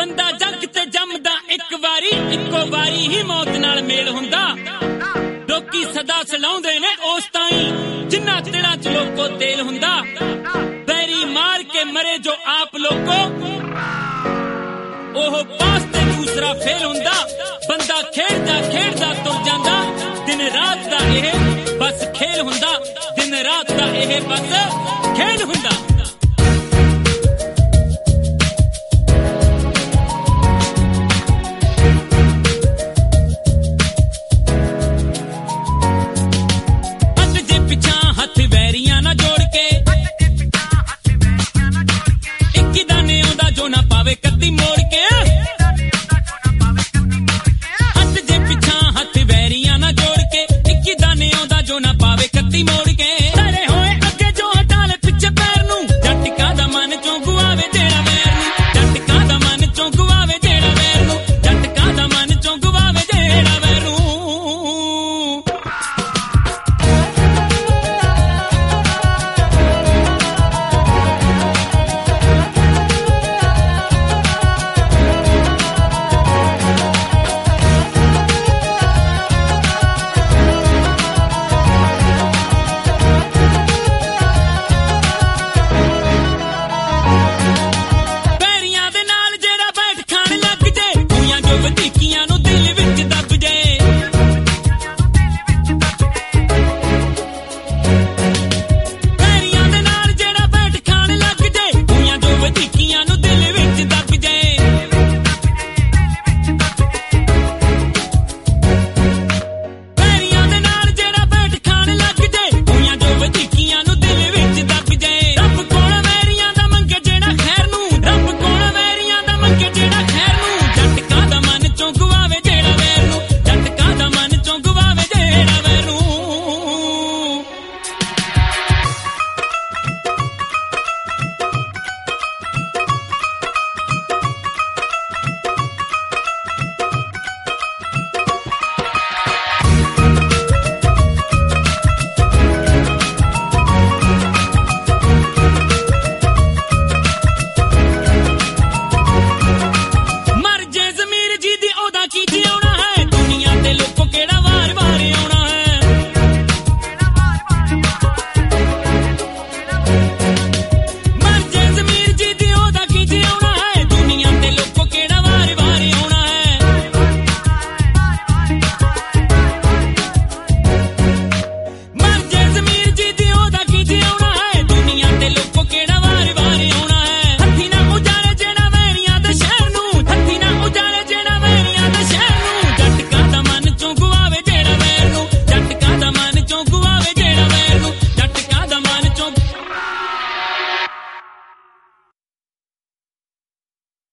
ਬੰਦਾ ਜੱਗ ਤੇ ਜੰਮਦਾ ਇੱਕ ਵਾਰੀ, ਇੱਕੋ ਵਾਰੀ ਹੀ ਮੌਤ ਨਾਲ ਮੇਲ ਹੁੰਦਾ। ਲੋਕੀ ਸਦਾ ਸਲਾਉਂਦੇ ਨੇ ਉਸ ਤਾਈਂ ਜਿੰਨਾ ਤਿਲਾਂ ਚ ਲੋਕੋ ਤੇਲ ਹੁੰਦਾ। ਬੈਰੀ ਮਾਰ ਕੇ ਮਰੇ ਜੋ ਆਪ ਲੋਕੋ, ਉਹ ਪਾਸ ਤੇ ਦੂਸਰਾ ਫੇਲ ਹੁੰਦਾ। ਬੰਦਾ ਖੇਡਦਾ ਖੇਡਦਾ ਤੁਰ ਜਾਂਦਾ, ਦਿਨ ਰਾਤ ਦਾ ਇਹ ਬਸ ਖੇਲ ਹੁੰਦਾ। ਦਿਨ ਰਾਤ ਦਾ ਇਹ ਬਸ ਖੇਲ ਹੁੰਦਾ। ਕੱਤੀ